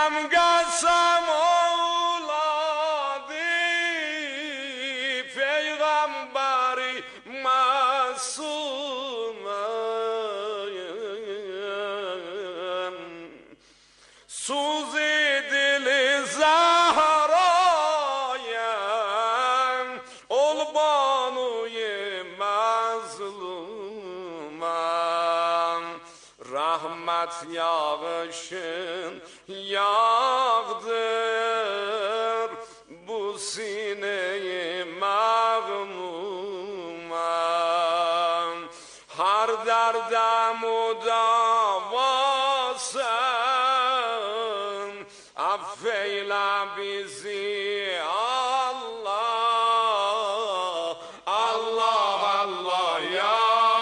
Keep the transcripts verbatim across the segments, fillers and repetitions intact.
verirəm qəsəm oğladı Peyğəmbəri məsumə Suzi dili Zahrayəm ol banuyi məzluməm Rahmet yağışın yağdır bu sineyi məğmuməm Har dərdəm o davasın affeyle bizi Allah Allah Allah ya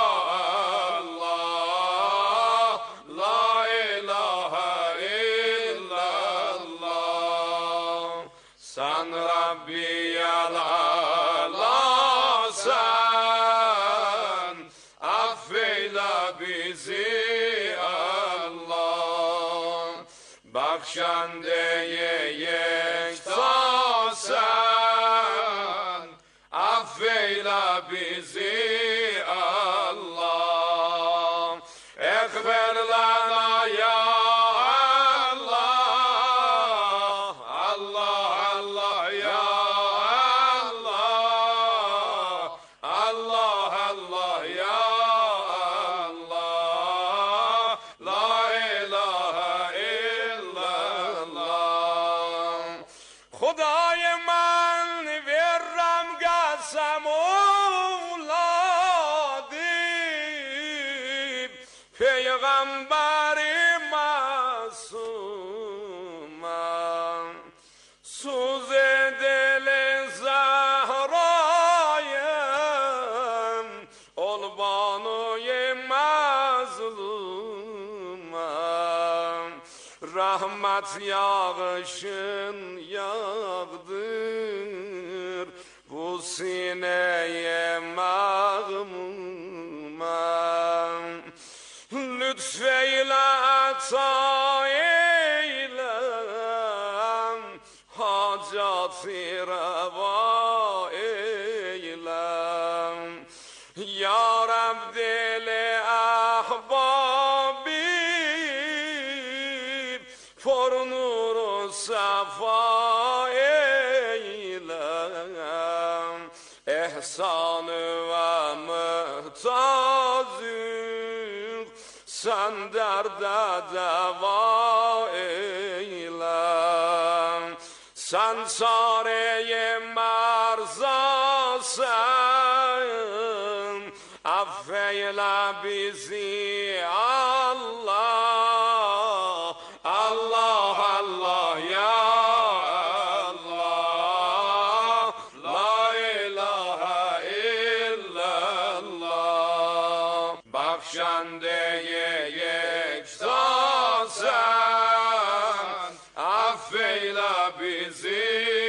Bakşandeye yektasen affeyle bizi Allah Ekber lana ya Allah Allah Allah ya Allah Allah Allah ya Allah La ilahe خدای من ورم قسم اولادی پیغمبری معصومم سوز دل زهرایم ol بانوی مظلومم rahmet yağışın yağdır bu sineye mağmumam lütfeyle ata eyle hacati reva eyle ya Rab dili ahbabi for nuru safa eylem ihsanı ve muhtacım sen derde deva eylem sen çare-i merzasın affeyle bizi Allah Allah Allah ya Allah La ilahe illallah Bakşandeye yektasen affeyle bizi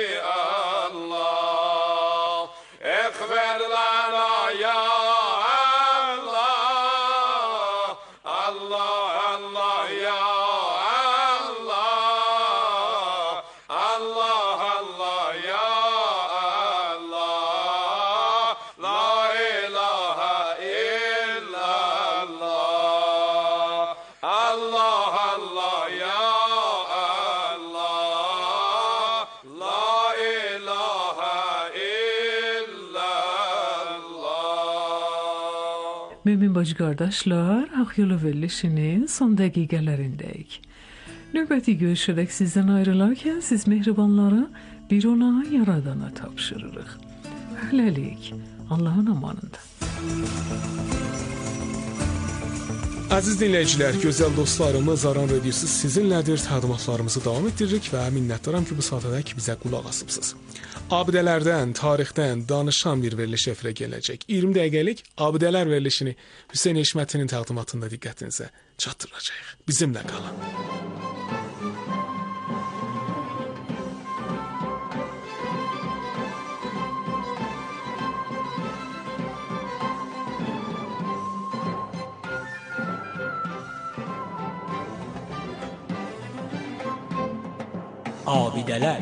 Allah Ekber lana ya Allah Allah Allah ya Mümin bacı kardeşler, Hak Yolu Verilişinin son dakikalarındayız. Nöbeti görüşerek sizden ayrılarken siz mehribanlara bir olan Yaradana tapşırırıq. Hələlik, Allahın amanında. Əziz dinləyicilər, gözəl dostlarımız, Aran Radiosu sizinlədir. Təqdimatlarımızı davam etdiririk və minnətdaram ki, bu saatədək bizə qulaq asıbsınız. Abidələrdən, tarixdən danışan bir veriliş efirə gələcək. iyirmi dəqiqəlik Abidələr verilişini Hüseyn Eşmətinin təqdimatında diqqətinizə çatdıracağıq. Bizimlə qalın. Abidələr.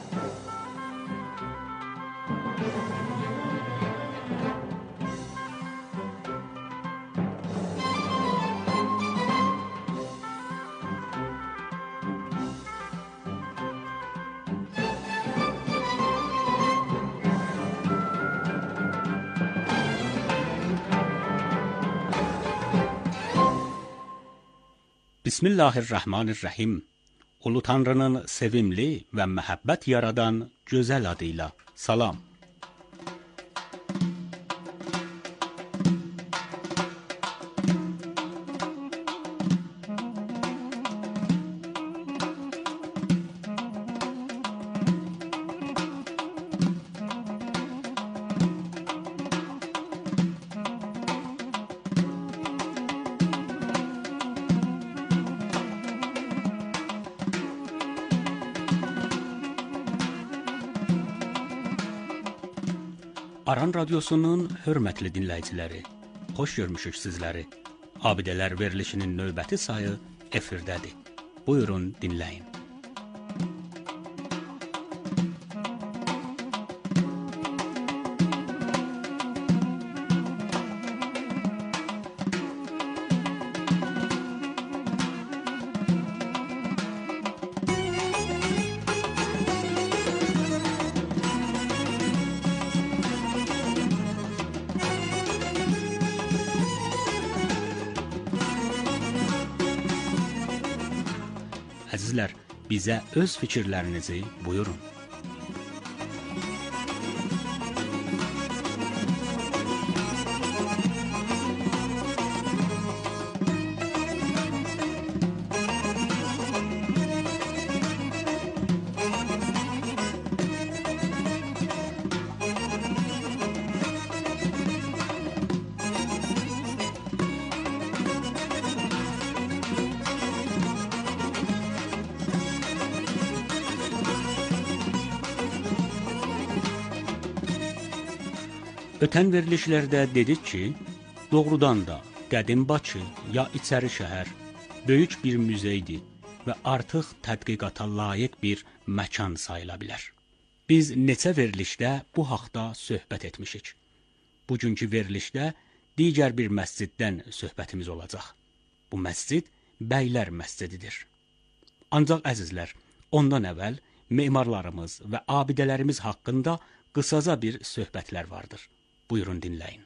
Bismillahirrahmanirrahim. Ulu Tanrının sevimli və məhəbbət yaradan gözəl adıyla salam. Aran Radyosu'nun hörmətli dinləyiciləri, xoş görmüşük sizləri. Abidələr verilişinin növbəti sayı efirdədir. Buyurun, dinləyin. Əzizlər, bizə öz fikirlərinizi buyurun. Ötən verilişlərdə dedik ki, doğrudan da qədim Bakı ya içəri şəhər böyük bir muzeydir və artıq tədqiqata layiq bir məkan sayıla bilər. Biz neçə verilişdə bu haqda söhbət etmişik. Bugünkü verilişdə digər bir məsciddən söhbətimiz olacaq. Bu məscid Bəylər məscididir. Ancaq əzizlər, ondan əvvəl memarlarımız və abidələrimiz haqqında qısaca bir söhbətlər vardır. Buyurun, dinləyin.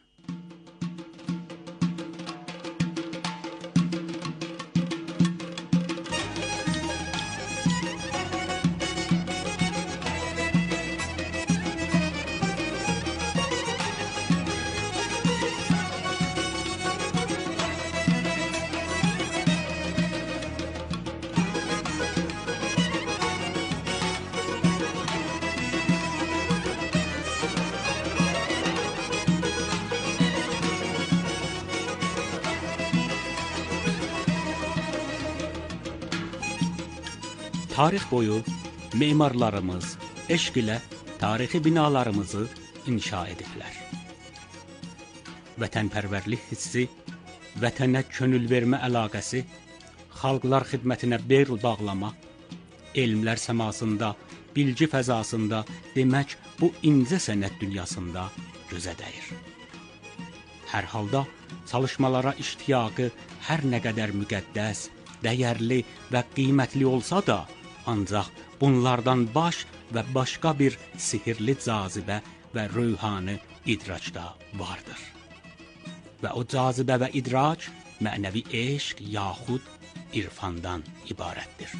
Tarix boyu memarlarımız eşq ilə tarixi binalarımızı inşa ediblər. Vətənpərvərlik hissi, vətənə könül vermə əlaqəsi, xalqlar xidmətinə bel bağlama, elmlər səmasında, bilgi fəzasında, demək bu incə sənət dünyasında gözə dəyir. Hər halda çalışmalara iştiyaqı hər nə qədər müqəddəs, dəyərli və qiymətli olsa da, ancaq bunlardan baş və başqa bir sihirli cazibə və röyhanı idraçda vardır. Və o cazibə və idrac mənəvi eşq yaxud irfandan ibarətdir.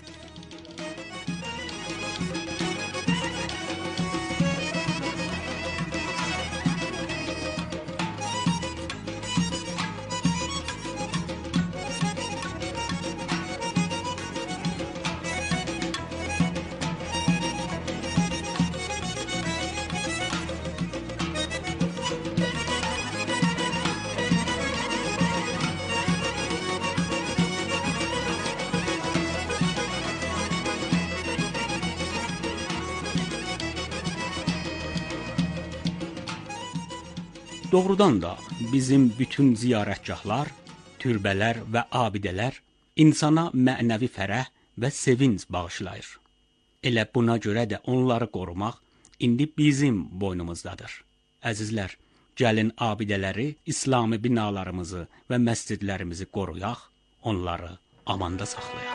Doğrudan da bizim bütün ziyarətgahlar, türbələr və abidələr insana mənəvi fərəh və sevinc bağışlayır. Elə buna görə də onları qorumaq indi bizim boynumuzdadır. Əzizlər, gəlin abidələri, İslami binalarımızı və məscidlərimizi qoruyaq, onları amanda saxlayaq.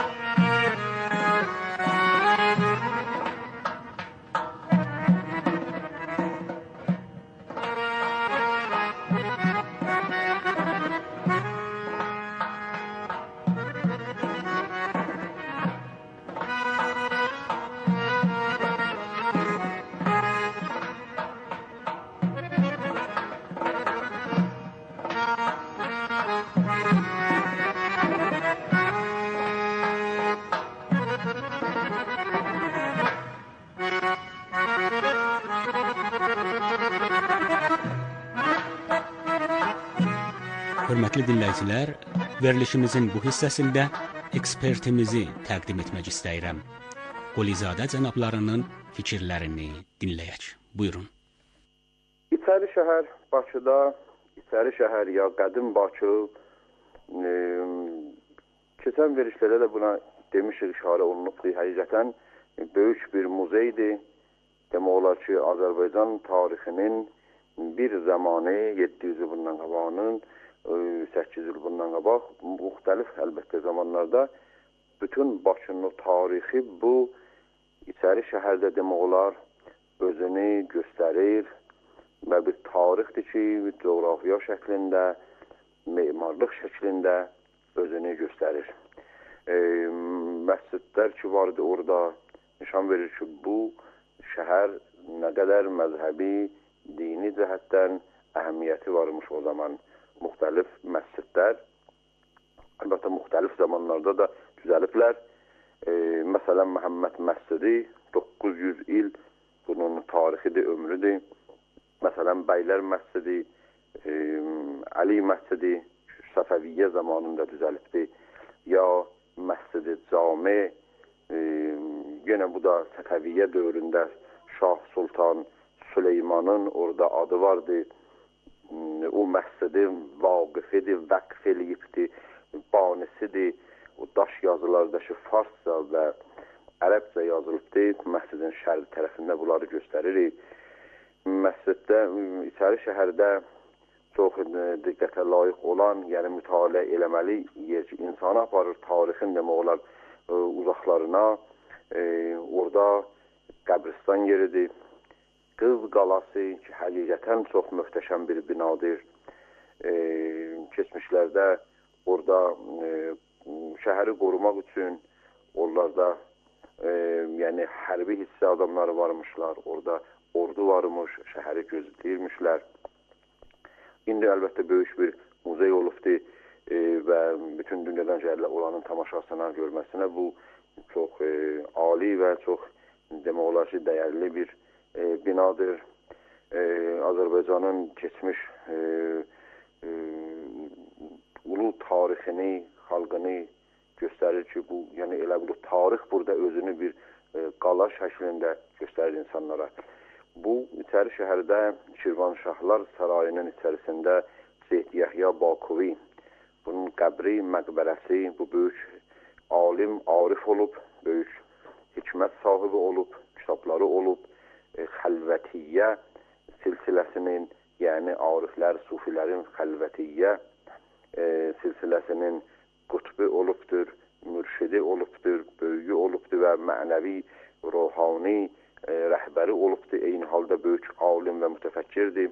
Hörmətli dinləyicilər, verilişimizin bu hissəsində ekspertimizi təqdim etmək istəyirəm. Qulizadə cənablarının fikirlərini dinləyək. Buyurun. İçəri şəhər Bakıda, İçəri şəhər ya qədim Bakı, e, keçən verilişlərdə də buna demişik, işarə olunubdur. Həqiqətən böyük bir muzeydir. Demək olar ki, Azərbaycan tarixinin bir zamanı yeddi yüz il bundan qabağının, səkkiz il bundan qabaq, müxtəlif əlbəttə zamanlarda bütün Bakının tarixi bu İçəri şəhərdə demək olar özünü göstərir və bir tarixdir ki, coğrafiya şəklində, memarlıq şəklində özünü göstərir. E, məscidlər ki vardı orada nişan verir ki, bu şəhər nə qədər məzhəbi, dini cəhətdən əhəmiyyəti varmış o zaman. Müxtəlif məscidlər, əlbəttə müxtəlif zamanlarda da düzəliblər. E, məsələn, Məhəmməd məscidi doqquz yüz il bunun tarixidir, ömrüdür. Məsələn, Bəylər məscidi, e, Əli məscidi Səfəviyyə zamanında düzəlibdir. Ya məscidi Cami, e, yenə bu da Səfəviyyə dövründə Şah Sultan Süleymanın orada adı vardı. O məscidi vaqifidir, vəqf eləyibdir, banisidir. O daş yazılardakı farsca və ərəbcə yazılıbdır. Məscidin şərq tərəfində bunları göstəririk. Məsciddə, İçəri şəhərdə çox diqqətə layiq olan, yəni mütaliə eləməli yer ki, insanı aparır tarixin demək olar uzaqlarına. E, orada qəbristan yeridir. Qız qalası ki, həqiqətən çox möhtəşəm bir binadır. E, keçmişlərdə orada e, şəhəri qorumaq üçün onlarda e, yəni hərbi hissə adamları varmışlar. Orada ordu varmış, şəhəri gözləyirmişlər. İndi əlbəttə böyük bir muzey olubdur e, və bütün dünyadan gəlirlər olanın tamaşasına, görməsinə. Bu çox e, ali və çox demək olar ki, dəyərli bir E, binadır. E, Azərbaycanın keçmiş e, e, ulu tarixini, xalqını göstərir ki, bu, yəni elə bu tarix burada özünü bir e, qala şəklində göstərir insanlara. Bu, İçəri şəhərdə Şirvanşahlar Sarayının içərisində Seyid Yəhya Bakuvi, bunun qəbri, məqbərəsi, bu böyük alim, arif olub, böyük hikmət sahibi olub, kitabları olub. Xəlvətiyyə silsiləsinin, yəni ariflər, sufilərin xəlvətiyyə e, silsiləsinin qutbu olubdur, mürşidi olubdur, böyüyü olubdur və mənəvi, ruhani e, rəhbəri olubdur. Eyni halda böyük alim və mütəfəkkirdir.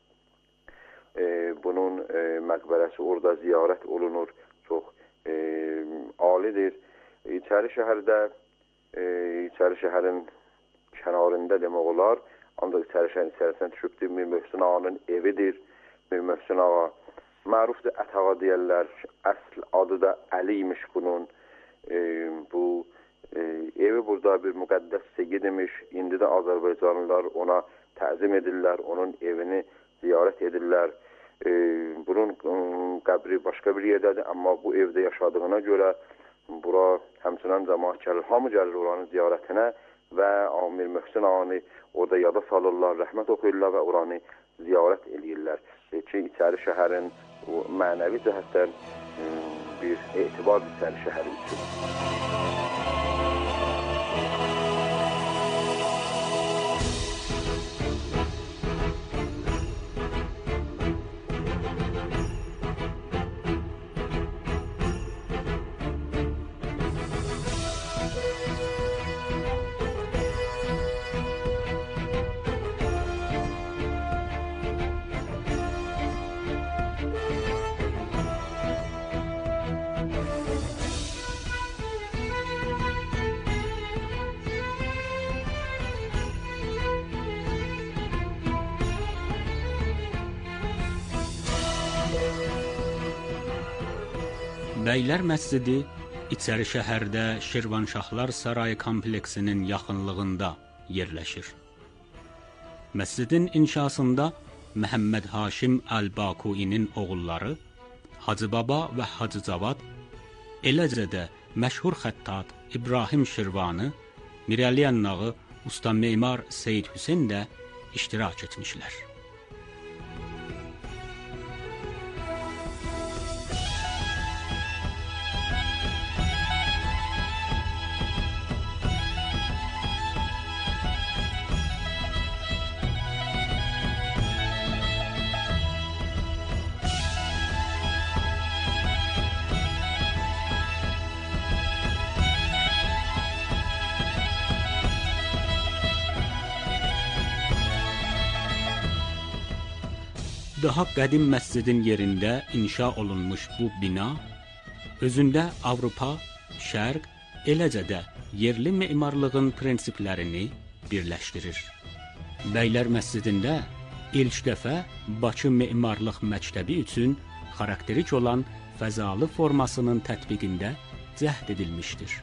E, bunun e, məqbərəsi orada ziyarət olunur, çox e, alidir. İçəri şəhərdə, e, İçəri şəhərin kənarında demək olar, ancaq İçəri şəhərin içərisində düşübdür. Mir Möhsün Ağanın evidir. Mir Möhsün Ağa mərufdur, Ətağa deyərlər. Əsl adı da Əli imiş bunun. E, bu e, evi burada bir müqəddəs segi demiş. İndi də Azərbaycanlılar ona təzim edirlər, onun evini ziyarət edirlər. E, bunun qəbri başqa bir yerdədir, amma bu evdə yaşadığına görə bura həmçinin cəmaət gəlir, hamı gəlir oranın ziyarətinə və Amir Möhsün Ağanı orada yada salırlar, rəhmət oxuyurlar və oranı ziyarət edirlər. E, ki, İçəri şəhərin mənəvi cəhətdən bir etibar İçəri şəhəri üçün. Bəylər məscidi İçəri şəhərdə Şirvanşahlar Sarayı kompleksinin yaxınlığında yerləşir. Məscidin inşasında Məhəmməd Haşim Əl-Bakuinin oğulları Hacı Baba və Hacı Cavad, eləcə də məşhur xəttat İbrahim Şirvanı, Mirəliyan Nağı, usta memar Seyid Hüseyn də iştirak etmişlər. Daha qədim məscidin yerində inşa olunmuş bu bina, özündə Avropa, Şərq, eləcə də yerli memarlığın prinsiplərini birləşdirir. Bəylər məscidində ilk dəfə Bakı Memarlıq Məktəbi üçün xarakterik olan fəzalı formasının tətbiqində cəhd edilmişdir.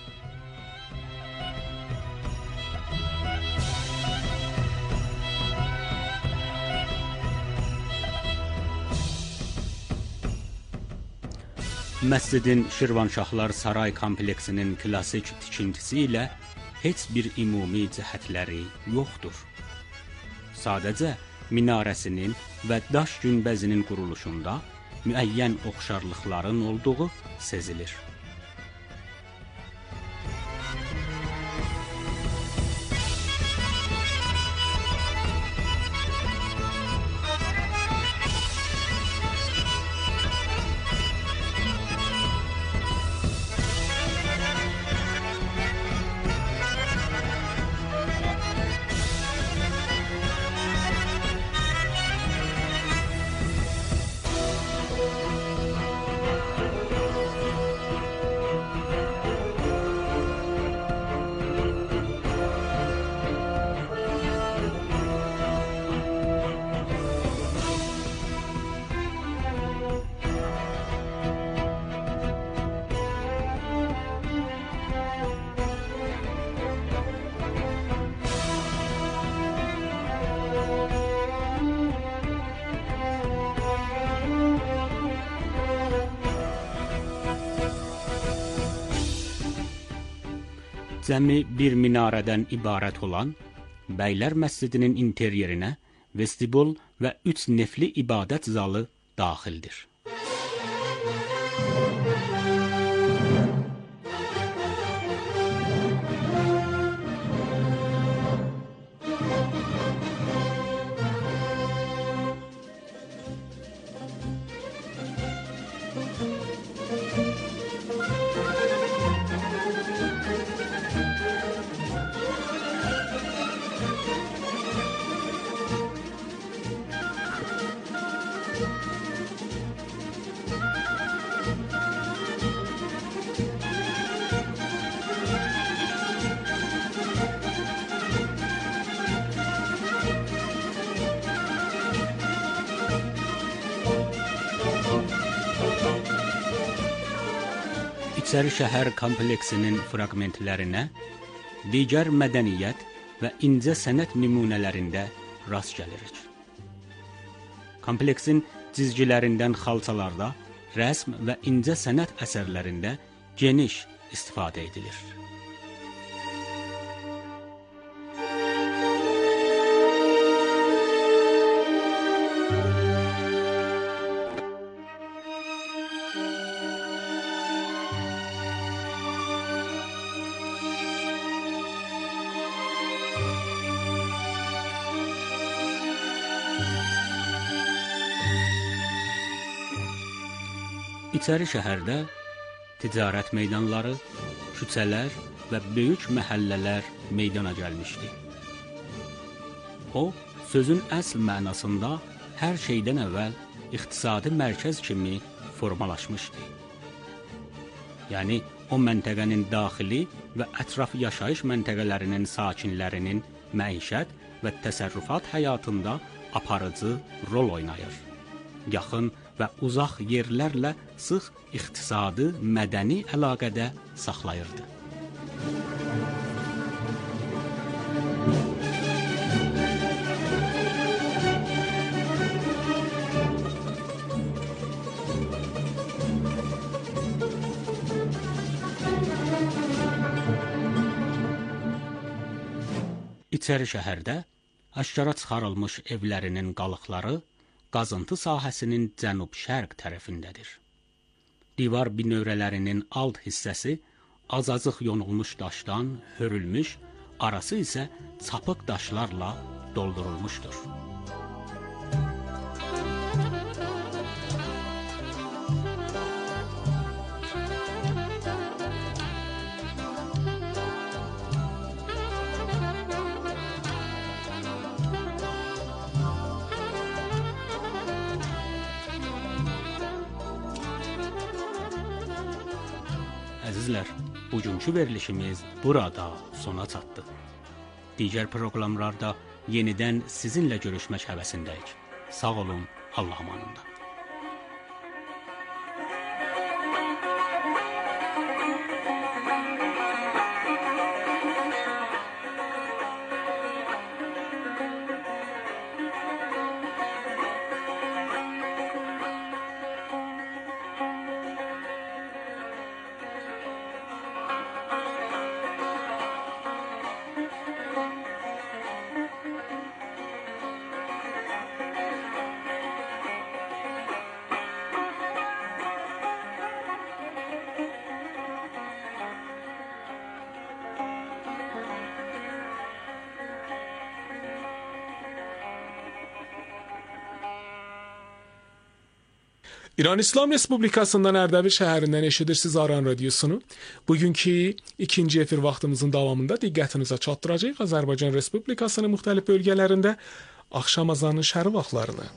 Məscidin Şirvanşahlar Saray kompleksinin klassik tikintisi ilə heç bir ümumi cəhətləri yoxdur. Sadəcə minarəsinin və daş günbəzinin quruluşunda müəyyən oxşarlıqların olduğu sezilir. Cəmi bir minarədən ibarət olan Bəylər məscidinin interyerinə vestibul və üç nefli ibadət zalı daxildir. İçəri şəhər kompleksinin fraqmentlərinə digər mədəniyyət və incə sənət nümunələrində rast gəlirik. Kompleksin cizgilərindən xalçalarda, rəsm və incə sənət əsərlərində geniş istifadə edilir. İçəri şəhərdə ticarət meydanları, küçələr və böyük məhəllələr meydana gəlmişdi. O, sözün əsl mənasında hər şeydən əvvəl iqtisadi mərkəz kimi formalaşmışdı. Yəni, o məntəqənin daxili və ətraf yaşayış məntəqələrinin sakinlərinin məişət və təsərrüfat həyatında aparıcı rol oynayır. Yaxın və uzaq yerlərlə sıx iqtisadi, mədəni əlaqədə saxlayırdı. İçəri şəhərdə aşkara çıxarılmış evlərinin qalıqları qazıntı sahəsinin cənub-şərq tərəfindədir. Divar binövrələrinin alt hissəsi azacıq yonulmuş daşdan hörülmüş, arası isə çapıq daşlarla doldurulmuşdur. Əzizlər, bugünkü verilişimiz burada sona çatdı. Digər proqramlarda yenidən sizinlə görüşmək həvəsindəyik. Sağ olun, Allah amanında. İran İslam Respublikasından Ərdəbil şəhərindən eşidirsiniz Aran Radiosunu. Bugünkü ikinci efir vaxtımızın davamında diqqətinizə çatdıracağıq Azərbaycan Respublikasının müxtəlif bölgələrində axşam azanının şərq vaxtlarını.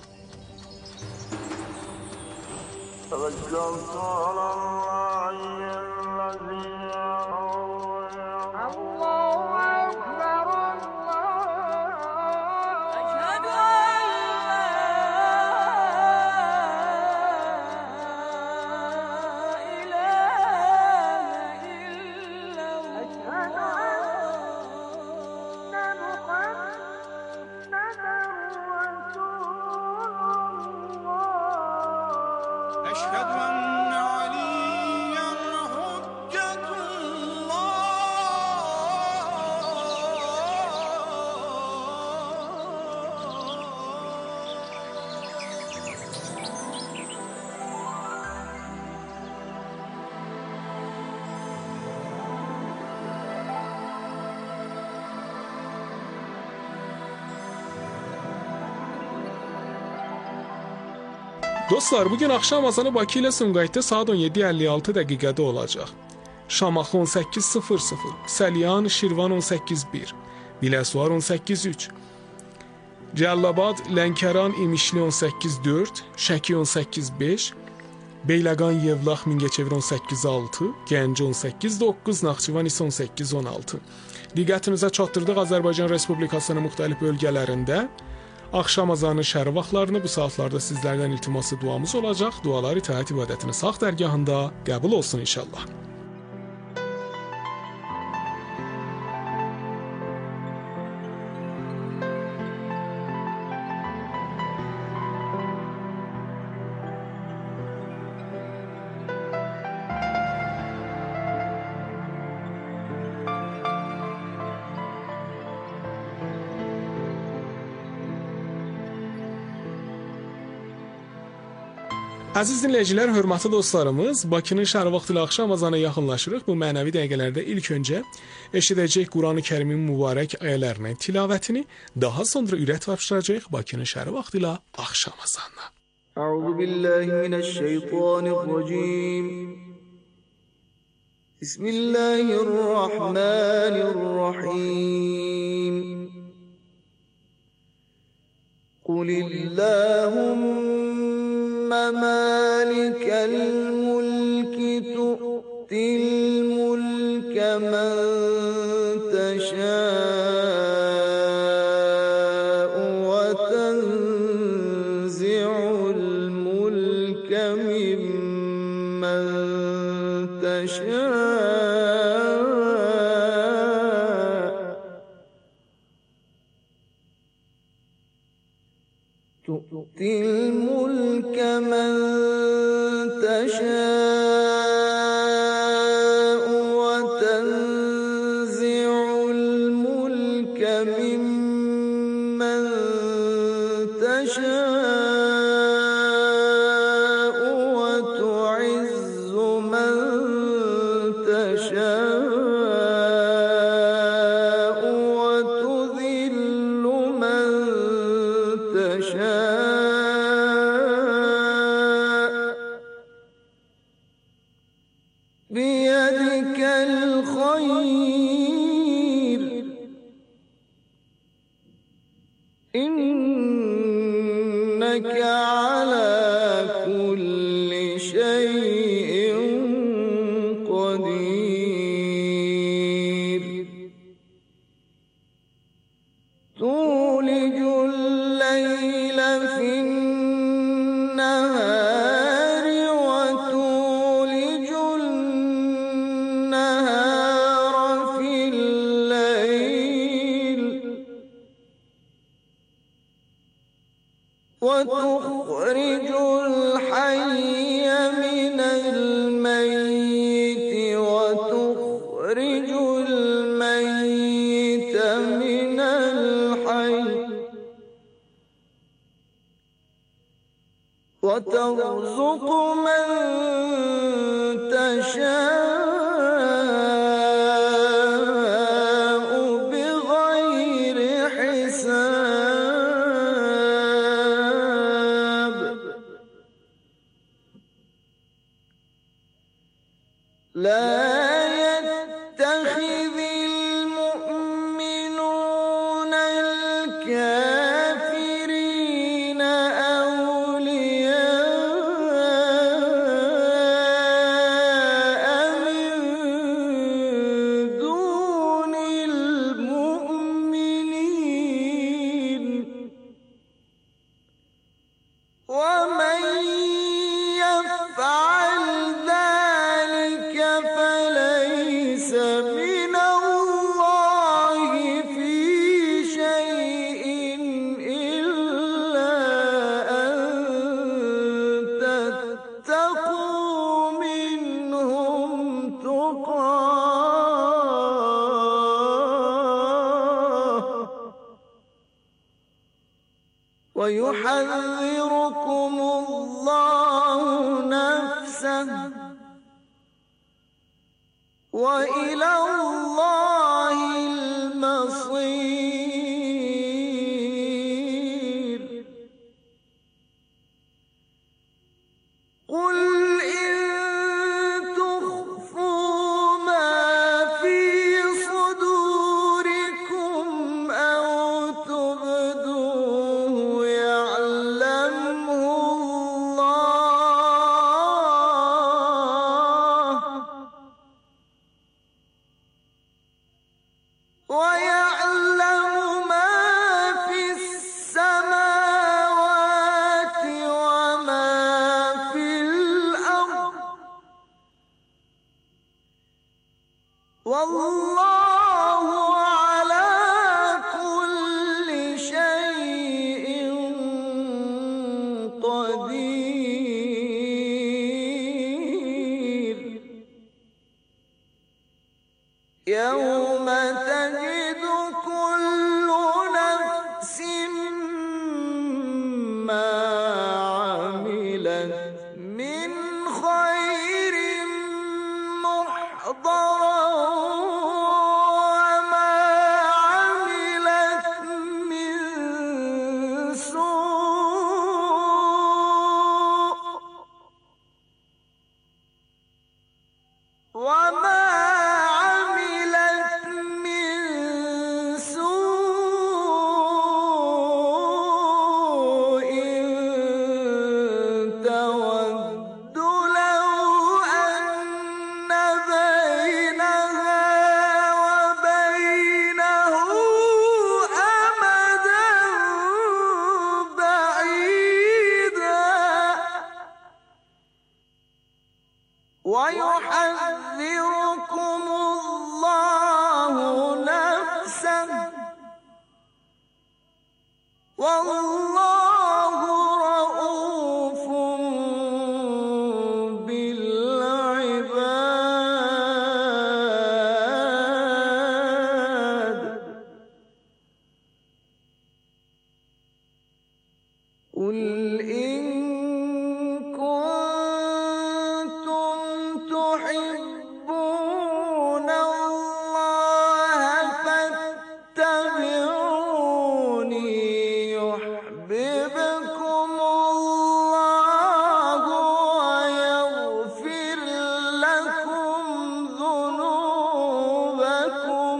Dostlar, bugün axşam azanı Bakı ilə Sumqayıtda saat on yeddi əlli altı dəqiqədə olacaq. Şamaxı on səkkiz sıfır sıfır, Səlyan, Şirvan on səkkiz bir, Biləsuvar on səkkiz üç, Cəllabad, Lənkəran, İmişli on səkkiz dörd, Şəki on səkkiz beş, Beyləqan, Yevlax, Mingəçevir on səkkiz altı, Gəncə on səkkiz doqquz, Naxçıvan isə on səkkiz on altı. Diqqətinizə çatdırdıq Azərbaycan Respublikasının müxtəlif bölgələrində axşam azanı şərq vaxtlarını bu saatlarda sizlərdən iltiması duamız olacaq. Dualar itaət ibadətinin sağ dərgahında qəbul olsun inşallah. Əziz dinləyicilər, hörmətli dostlarımız, Bakının şərq vaxtı ilə axşam azana yaxınlaşırıq. Bu mənəvi dəqiqələrdə ilk öncə eşidəcək Quran-ı Kərimin mübarək ayələrinin tilavətini, daha sonra ürət tapşıracaq Bakının şərq vaxtı ilə axşam azanına. Əuzu billahi minəşşeytanirracim. Bismillahirrahmanirrahim. Qulillahumma مالك الملك تؤتي الملك من تشاء وتنزع الملك تؤتي الملك من تشاء وتنزع الملك ممن تشاء وتعز من تشاء وتذل من تشاء بيدك الخير إنك على كل شيء قدير تولج الليل في النهار وتولج النهار في الليل وتخرج الحي من الميت وتخرج الميت من الحي وترزق من تشاء بغير حساب لا يتخذ المؤمنون الكافرين أولياء من دون المؤمنين ومن يفعل ذلك فليس من الله في شيء إلا أن تتقوا منهم تقاه ويحذركم الله نفسه وإلى الله المصير قل إن تخفوا ما في صدوركم أو تبدوه يعلمه الله ويعلم ما في السماوات وما في الأرض والله على كل شيء قدير يوم تجد كل نفس ما عملت من خير محضرا وما عملت من سوء وما عملت من سوء تود لو أن بينها وبينه أمدا بعيدا ويحذر قل إن كنتم تحبون الله فاتبعوني يحببكم الله ويغفر لكم ذنوبكم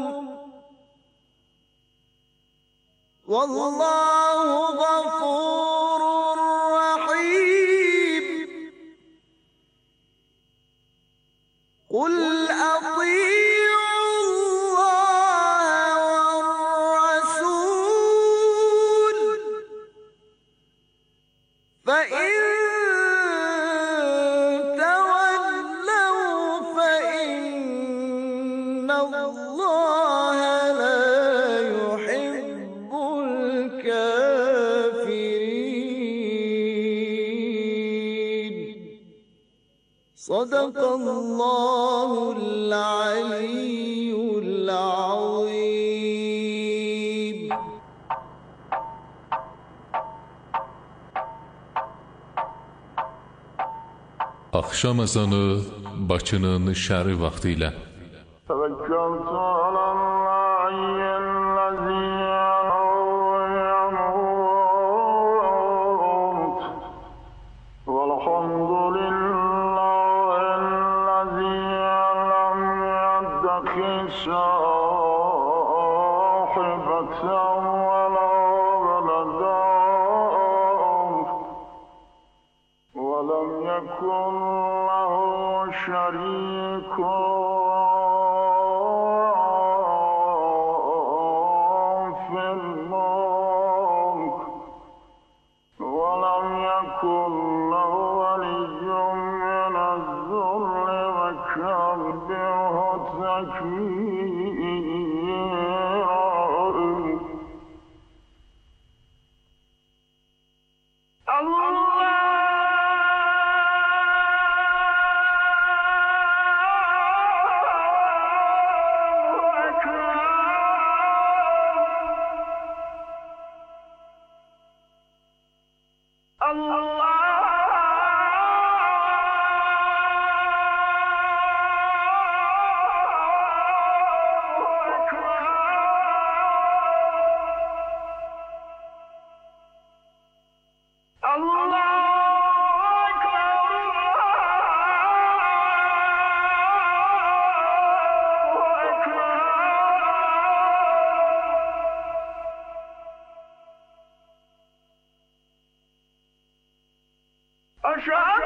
والله غفور رحيم. قل أطيعوا الله والرسول فإن تولوا فإن الله لا يحب الكافرين. صدق الله العلي العظيم. Axşam ezanı Bakının şəri vaxtı ilə توكلت على الله الذي يموت والحمد لله الذي لم يتخذ صاحبة ولا ولدا ولم يكن له شريك في الملك ولم يكن له ولي من الذل وكبره تكبيرا. أشهد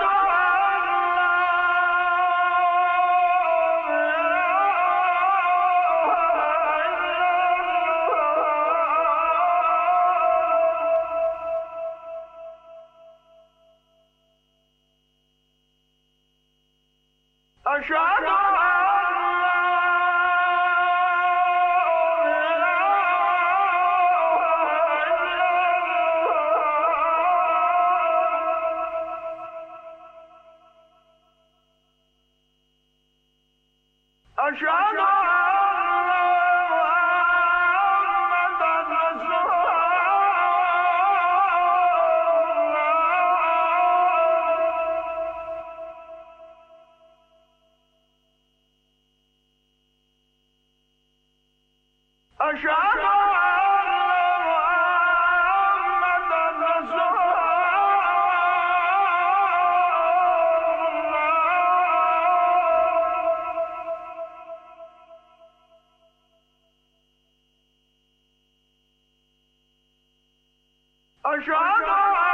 أشهد أشهد أشهد أشهد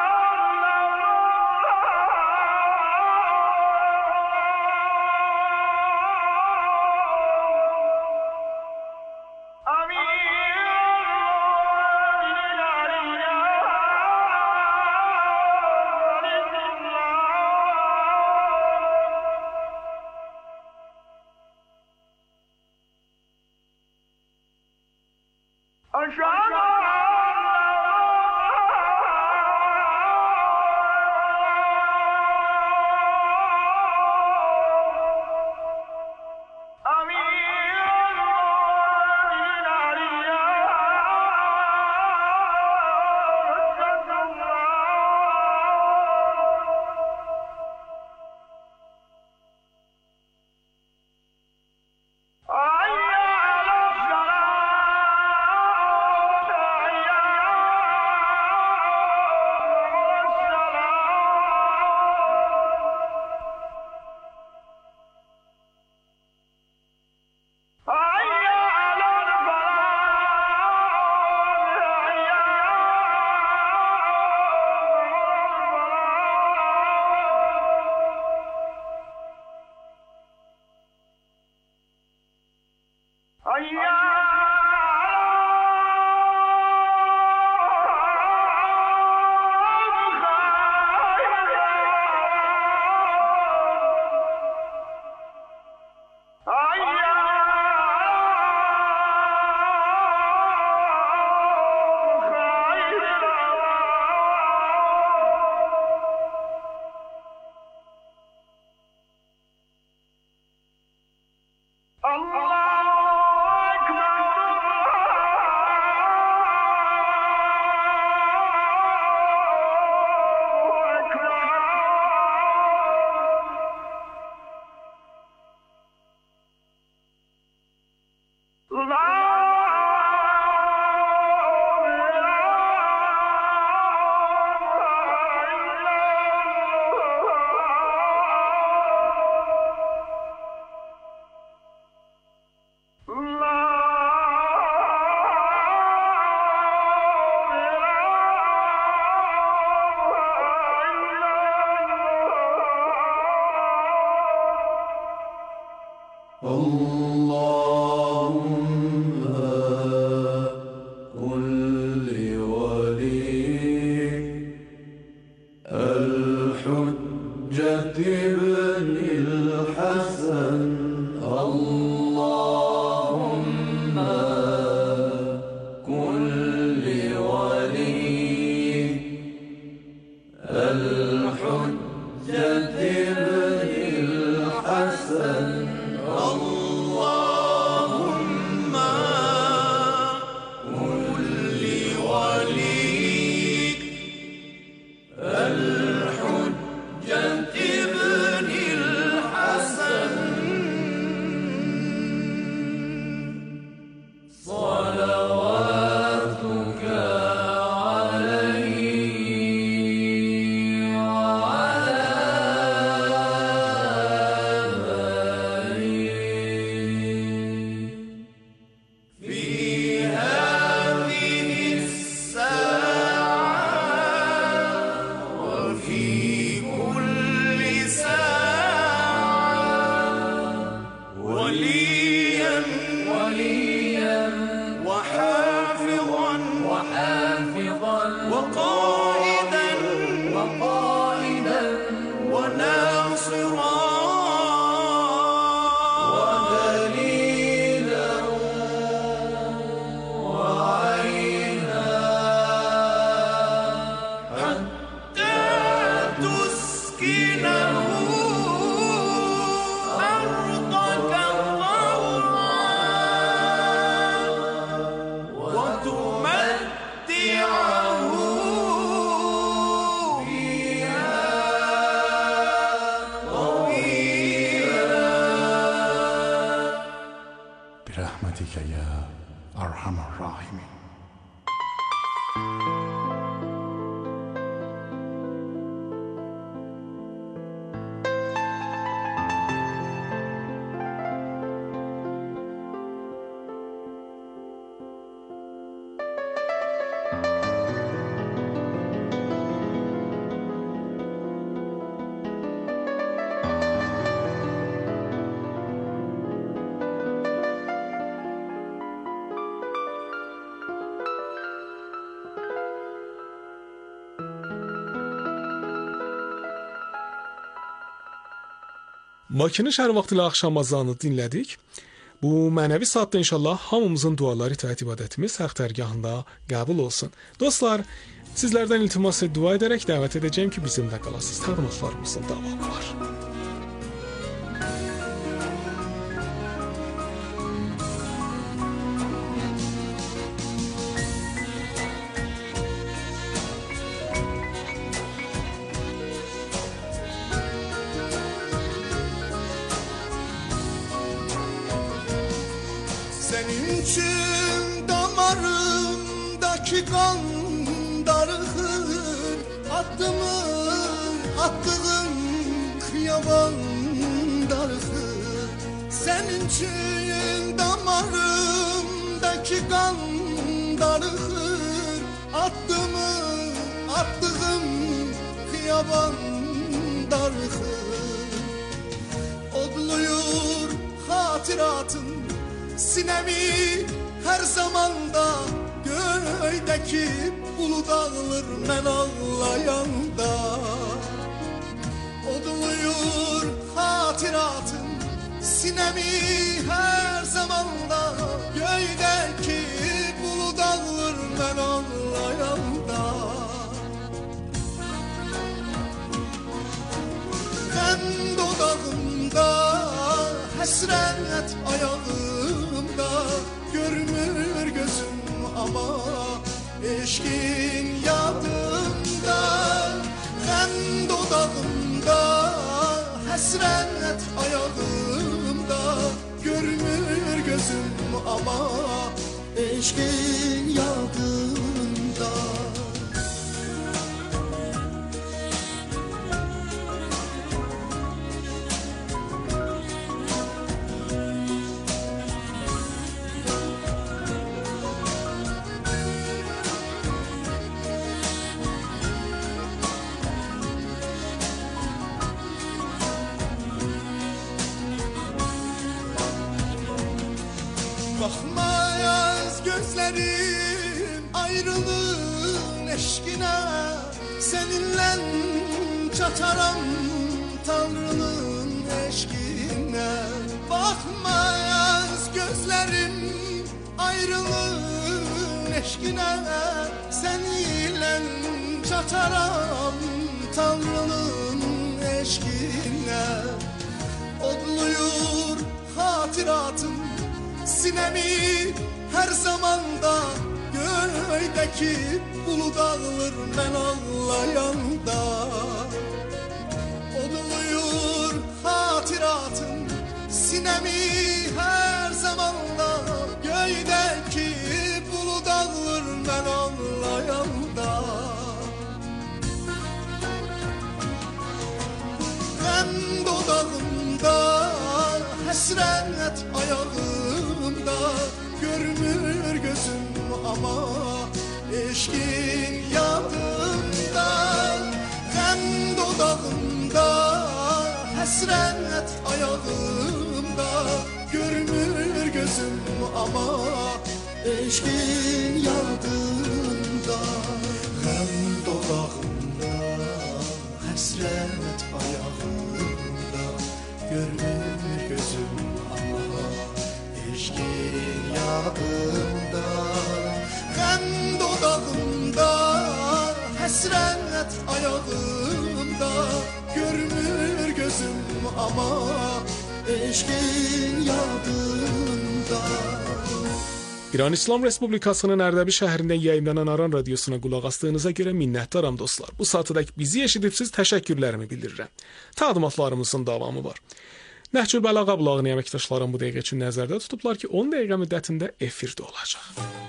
أشهد أشهد Makine şəhər vaxtı ilə axşam azanını dinlədik. Bu mənəvi saatda inşallah hamımızın duaları, itaət ibadətimiz haqq dərgahında qəbul olsun. Dostlar, sizlərdən iltimas edib dua edərək dəvət edəcəyim ki, bizimlə qalasınız. Təqdimatlarımızın davamı var. Senin için damarımdaki kan darıkır, attığım, attığım kıyaban darıkır. Senin için damarımdaki kan darıkır, attığım, attığım kıyaban darıkır. Odluyur hatıratın sinemi her zamanda göydeki bulut ağlar men ağlayanda. Odluyur hatıratım sinemi her zamanda göydeki bulut ağlar men ağlayanda. Hem dodağımda hasret ayağımda görmür gözüm ama eşkin yadımda. Hem dodağımda hasret ayağımda görmür gözüm ama eşkin yadımda. Bakmayaz gözlerim ayrılığın eşkine, seninle çataram Tanrı'nın eşkine. Bakmayaz gözlerim ayrılığın eşkine, seninle çataram Tanrı'nın eşkine. Odluyur hatıratım sinemi her zamanda göydeki bulut ağlar men ağlayanda. Odluyur hatıratım sinemi her zamanda göydeki bulut ağlar men ağlayanda. Hem dodağımda hasret ayağımda görmür gözüm ama eşkin yadımda. Hem dodağımda hasret ayağımda görmür gözüm ama eşkin yadımda. Hem dodağımda hasret ayağımda görmür gözüm ama eşkin yadımda. Hem dodağımda hasret ayağımda görmür gözüm ama eşkin yadımda. İran İslam Respublikasının Ərdəbil şəhərində yayımlanan Aran Radiosuna qulaq asdığınıza görə minnətdaram dostlar. Bu saatədək bizi eşidibsiz, təşəkkürlərimi bildirirəm. Təqdimatlarımızın davamı var. Nəhcül Bəlağa bulağının əməkdaşlarım bu dəqiqə üçün nəzərdə tutublar ki, on dəqiqə müddətində efirdə olacaq.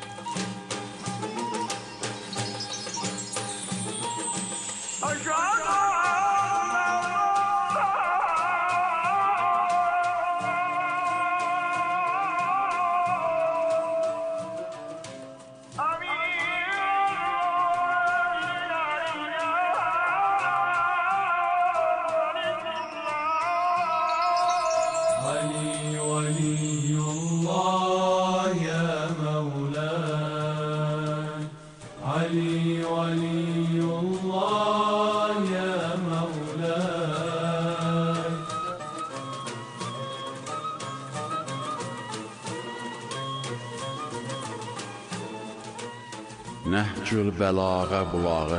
Nəhcül Bəlağa bulağı.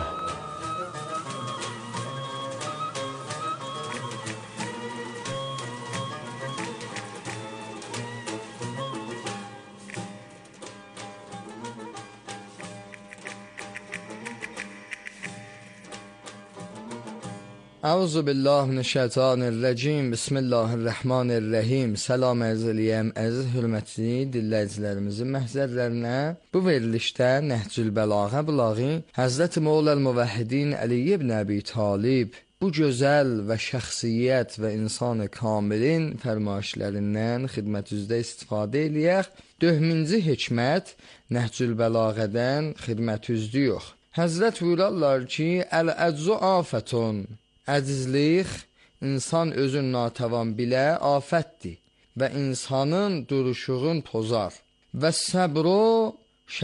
Əuzu billah minəşşeytanirracim. Bismillahirrahmanirrahim. Salam ərz eləyəm əziz hörmətli dinləyicilərimizin məhzərlərinə. Bu verilişdə Nəhcül Bəlağa bulağı Həzrət Mövləl Müvəhhidin Əli ibn Əbi Talib bu gözəl və şəxsiyyət və insan-ı kamilin fərmayişlərindən xidmətinizdə istifadə eləyək. Döhminci hikmət Nəhcül Bəlağədən xidmətinizdə. Həzrət buyurarlar ki, əl-əczu afətun. Əcizlik insan özün natəvan bilə afətdir. və insanın duruşuğun pozar. Və səbru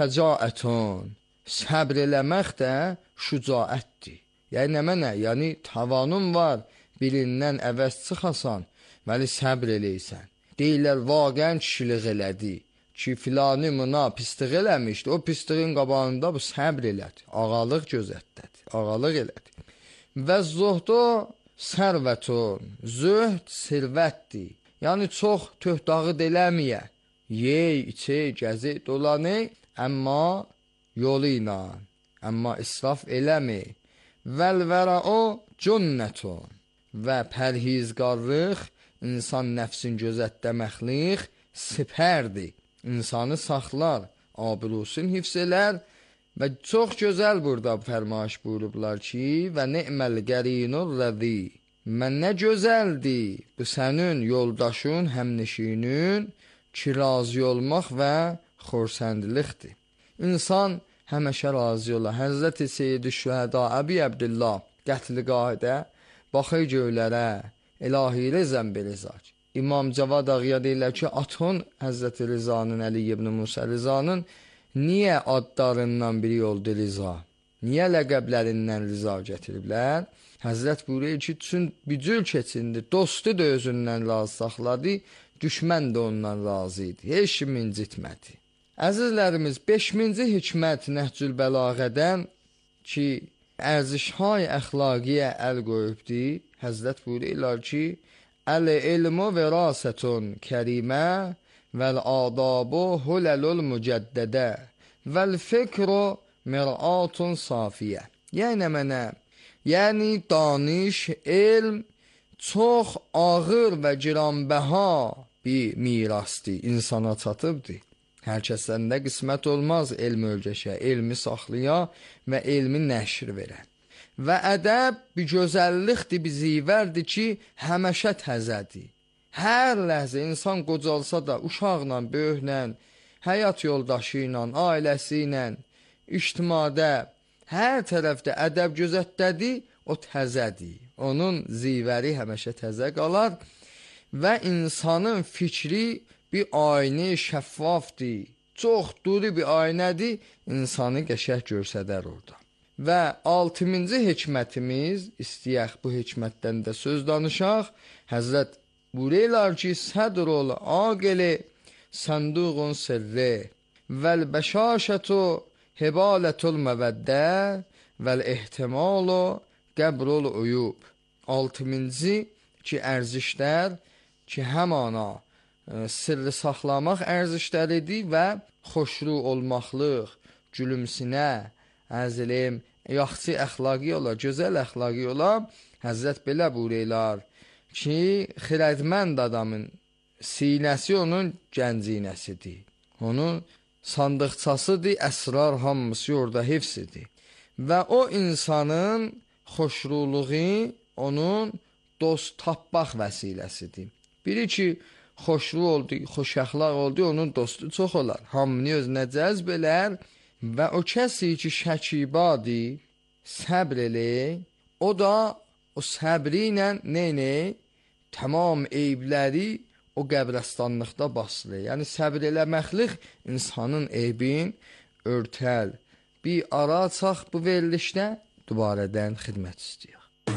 şəcaətun. Səbr eləmək də şücaətdir. Yəni nə mənə? Yəni tavanun var, birindən əvəz çıxasan, vəli səbr eləysən. Deyirlər, vaqən kişilik elədi ki, filanı mına pislik eləmişdi, o pisliğin qabağında bu səbr elədi. Ağalıq gözətdədir, ağalıq elədi. Və zuhdu sərvətun, zühd sirvətdir. Yəni çox töhdağıd eləməyə, yey, içey, gəzi, dolanı, amma yolu ilə, amma israf eləmə. Vəl-vərə o cünnətun və pərhizgarlıq, insan nəfsin gözətləməklik sipərdir. İnsanı saxlar, abirusun hifz elər və çox gözəl burada fərmaş buyurublar ki, və ni'məl qərinur rəzi. Mən nə gözəldir bu sənin yoldaşın, həmnişinin ki, razı olmaq və xorsəndlikdir. İnsan həməşə razı ola. Həzrət-i Seyyid-i Şühəda Əbi Əbdillah qətl-qahidə baxır göylərə, ilahi rızən belizac. İmam Cavad Ağya deyirlər ki, atın Həzrət Rizanın, Əli ibn Musa Rizanın niyə adlarından biri oldu Riza? Niyə ləqəblərindən Riza gətiriblər? Həzrət buyuruyor ki, çün bücül keçindi, dostu da özündən razı saxladı, düşmən də ondan razı idi, heç kim incitmədi. Əzizlərimiz, beşinci hikmət Nəhcül Bəlağədən ki, ərzişhay əxlaqiyə əl qoyubdi, Həzrət buyuruyorlar ki, Əl-ilmu verasetun kərimə vəl-adabu huləlul mücəddədə vəl-fikru mir'atun safiyə. Yəni mənə, yəni daniş, elm çox ağır və giranbəha bir mirasdır, insana çatıbdır. Hər kəsəndə qismət olmaz elm ölgəşə, elmi saxlaya və elmi nəşr verən. Və ədəb bir gözəllikdir, bir zivərdir ki, həməşə təzədir. Hər ləhzə insan qocalsa da, uşaqla, böyüklə, həyat yoldaşı ilə, ailəsi ilə, ictimada, hər tərəfdə ədəb gözətdədir, o təzədir. Onun zivəri həməşə təzə qalar və insanın fikri bir aynı şəffafdır. Çox duru bir aynədir, insanı qəşəng görsədər orada. Və altıncı hikmətimiz, istəyək bu hikmətdən də söz danışaq, Həzrət buyururlar ki, sədrul aqili sanduğun sirri vəl-bəşaşətu hibalətul məvəddə vəl-ehtimalu qəbrul uyub. Altıncı ki, ərzişlər ki, həmana sirri saxlamaq ərzişləridir və xoşru olmaqlıq, gülümsinə, əzilim, yaxçı əxlaqi ola, gözəl əxlaqi ola, Həzrət belə buyururlar ki, xirədmənd adamın sinəsi onun gəncinəsidir. Onun sandıqçasıdır, əsrar hamısı orada hifzidir. Və o insanın xoşruluğu onun dost tapmaq vəsiləsidir. Biri ki, xoşru oldu, xoş əxlaq oldu, onun dostu çox olar. Hamını özünə cəzb elər və o kəsi ki, şəkibadır, səbr elə, o da o səbri ilə neynə? Tamam eybləri o qəbrəstanlıqda basılır. Yəni, səbr eləməklik insanın eybin örtəl. Bir ara açaq bu verilişdə dubarədən xidmət istəyək.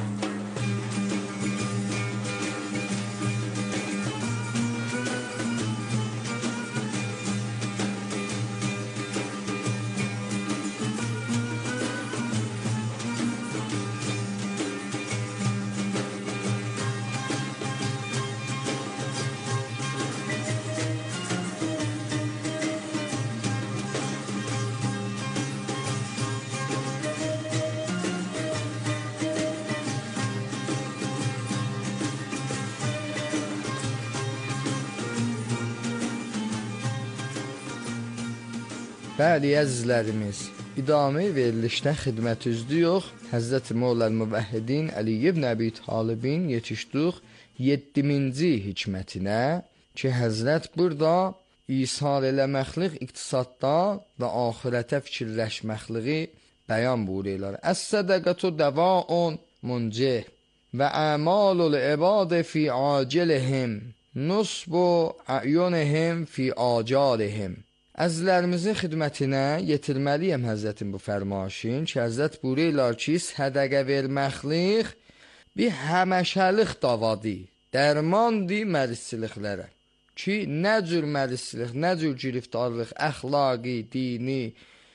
Bəli, əzizlərimiz, idami verilişdən xidmət üzlüyük. Həzrət-i Mevləl Müvəhhidin Əli ibn Əbi Talibin yetişdik yeddinci hikmətinə ki, Həzrət burada isar eləməklik iqtisadda və axirətə fikirləşməkliği bəyan buyururlar. Əs-sədəqətu dəvaun muncih və əmalul ibadə fi acilihim nusbu a'yunihim fi acarihim. Əzizlərimizin xidmətinə yetirməliyəm Həzrətin bu fərmayışın ki, Həzrət buyururlar ki, sədəqə verməklik bir həməşəlik davadı, dərmandır mərisçiliklərə. Ki, nə cür mərisçilik, nə cür giriftarlıq, əxlaqi, dini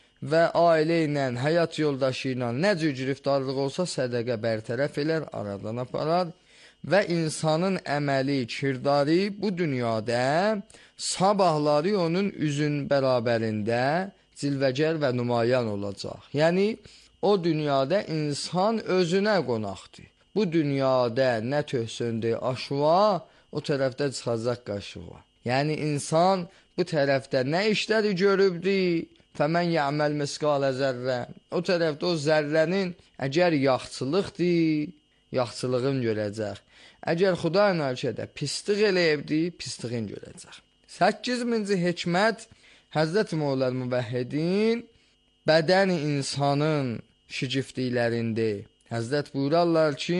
və ailə ilə, həyat yoldaşı ilə nə cür giriftarlıq olsa sədəqə bərtərəf elər, aradan aparar və insanın əməli, kirdarı bu dünyada sabahları onun üzün bərabərində cilvəcər və nümayan olacaq. Yəni, o dünyada insan özünə qonaqdır. Bu dünyada nə töhsündür aşva, o tərəfdə çıxacaq qaşığa. Yəni, insan bu tərəfdə nə işləri görübdür, fəmən yəməl misqalə zərrə. O tərəfdə o zərrənin əgər yaxçılıqdır, yaxçılığın görəcək. Əgər Xuday nərkədə pislik eləyibdir, pisliğin görəcək. səkkizinci hikmət Həzrət Mövləl Müvəhhidin bədən insanın şigifliklərində. Həzrət buyurarlar ki,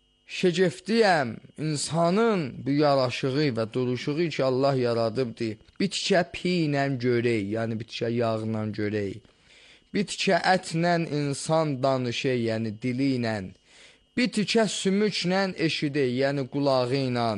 şigiftiyəm insanın bu yaraşığı və duruşuğu ki Allah yaradıbdır. Bitkə piylə görək, yəni bitkə yağla görək. Bitkə ətlə insan danışır, yəni dili ilə. Bitkə sümüklə eşidək, yəni qulağı ilə.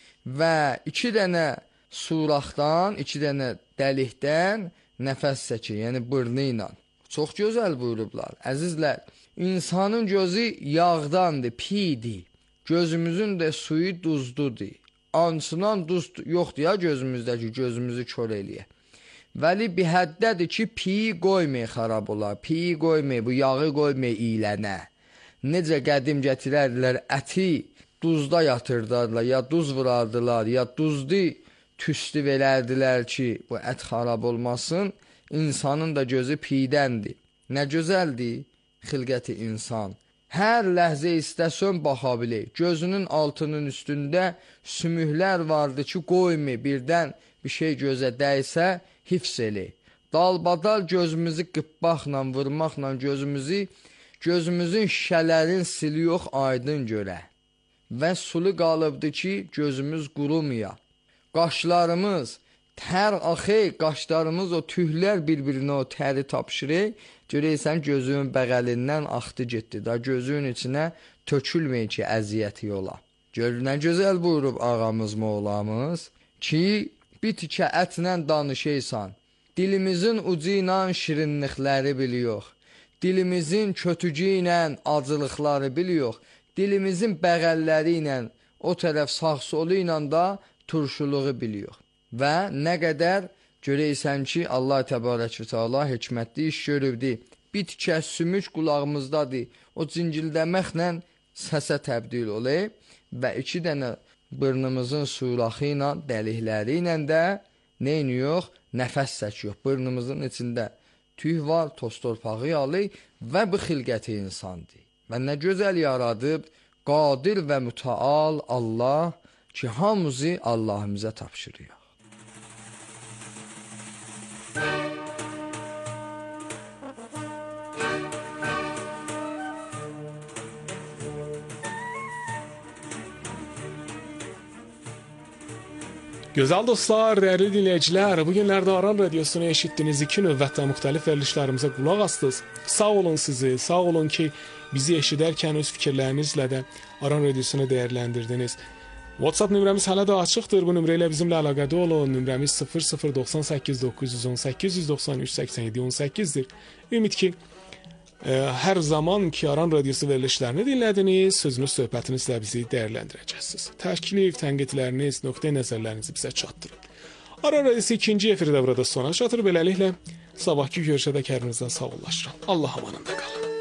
Və iki dənə suraqdan, iki dənə dəlikdən nəfəs çəkir, yəni burnu ilə. Çox gözəl buyurublar. Əzizlər, insanın gözü yağdandır, pidir. Gözümüzün də suyu duzdudur. Ansınan duz yoxdur ya gözümüzdəki, gözümüzü kör eləyir. Vəli bir həddədir ki, piyi qoymay xarab olar, piyi qoymay, bu yağı qoymay iyilənə. Necə qədim gətirərdilər əti, duzda yatırdarlar, ya duz vurardılar, ya duzdu tüstü verərdilər ki, bu ət xarab olmasın, insanın da gözü piyidəndir. Nə gözəldir xilqəti insan. Hər ləhzə istəsən baxa bilir. Gözünün altının üstündə sümüklər vardı ki, qoyma birdən bir şey gözə dəysə, hifz elə. Dalbadal gözümüzü qıbbaqla, vurmaqla gözümüzü, gözümüzün şişələrin sili yox, aydın görə. Və sulu qalıbdır ki, gözümüz qurumaya. Qaşlarımız, tər axı, qaşlarımız o tühlər bir-birinə o təri tapşırır. Görəysən gözünün bəğəlindən axdı getdi. Da gözünün içinə tökülməyin ki, əziyyəti yola. Görünən gözəl buyurub ağamız, moğlamız ki, bitkə ətlə danışıysan. Dilimizin ucu ilə şirinlikləri biliyor. Dilimizin kötücü ilə acılıqları biliyor. Dilimizin bəğəlləri ilə o tərəf sağ solu ilə da turşuluğu biliyor. Və nə qədər görəysən ki, Allah təbarək və təala hikmətli iş görübdür. Bitkə sümük qulağımızdadır. O cingildəməklə səsə təbdil olur və iki dənə burnumuzun suraxı ilə, dəlikləri ilə də neyniyor? Nəfəs çəkiyor. Burnumuzun içində tüy var, toz torpağı alır və bu xilqəti insandır. Və nə gözəl yaradıb, qadir və mütəal Allah ki, hamımızı Allahımıza tapşırıyor. Gözəl dostlar, dəyərli dinləyicilər, bu günlərdə Aran Radiosunu eşitdiniz, iki növbətdə müxtəlif verilişlərimizə qulaq astınız. Sağ olun sizi, sağ olun ki, bizi eşidərkən öz fikirlərinizlə də Aran Radiosunu dəyərləndirdiniz. WhatsApp nömrəmiz hələ də açıqdır, bu nömrə ilə bizimlə əlaqədə olun. Nömrəmiz sıfır sıfır doxsan səkkiz doqquz yüz on səkkiz yüz doxsan üç səksən yeddi on səkkizdir. Ümid ki, ə, hər zaman ki, Aran Radiosu verilişlərini dinlədiniz, sözünüz, söhbətinizlə bizi dəyərləndirəcəksiniz. Təklif, tənqidləriniz, nöqtə nəzərlərinizi bizə çatdırın. Aran Radiosu ikinci efirdə burada sona çatır. Beləliklə, sabahki görüşədək ərinizdən sağollaşıram. Allah amanında qalın.